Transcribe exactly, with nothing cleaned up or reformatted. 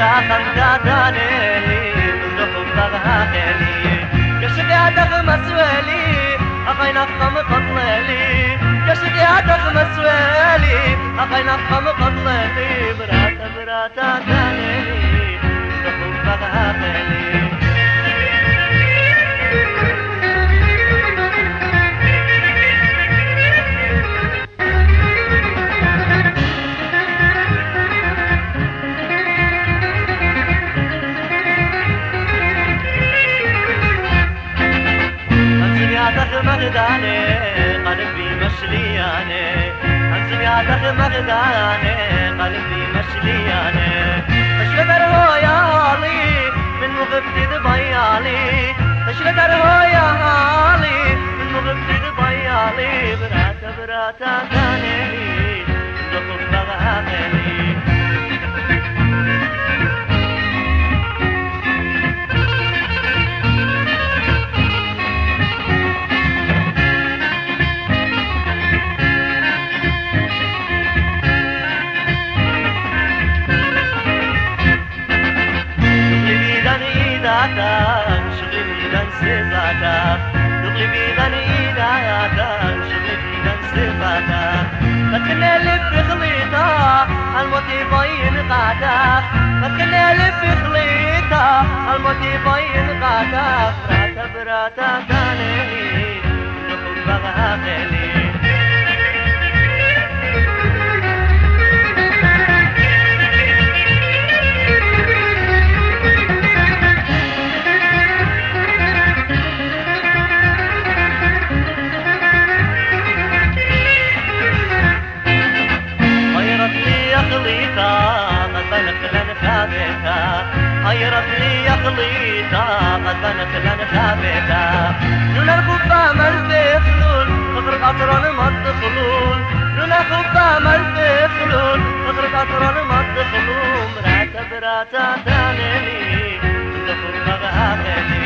خنداتاني تخبر هاخلي كشقياتك مسوالي أخينا خم قطلالي كشقياتك مسوالي أخينا خم قطلالي براتا براتا تاني تخبر هاخلي مغداني قلبي مشلياني عن مغداني قلبي مشلياني تشرد رهويالي من مغبتي ضيالي تشرد رهويالي من مغبتي ضيالي براتا براتا تاني تخب بغاغلي شغلي بيدان صفاتك شغلي بيدان إيداتك شغلي بيدان صفاتك فكنا لف خليطة الموت يبين قعدك فكنا لف خليطة الموت يبين قعدك براتا براتا تاني نخب بغاغلي غيرت لي خليطة قد بنت لنا ثابتة لولا الخبة ما الفخلول تطرق أطران ما تدخلون لولا الخبة ما الفخلول تطرق أطران ما تدخلون براتا براتا تاني تخب بغاغلي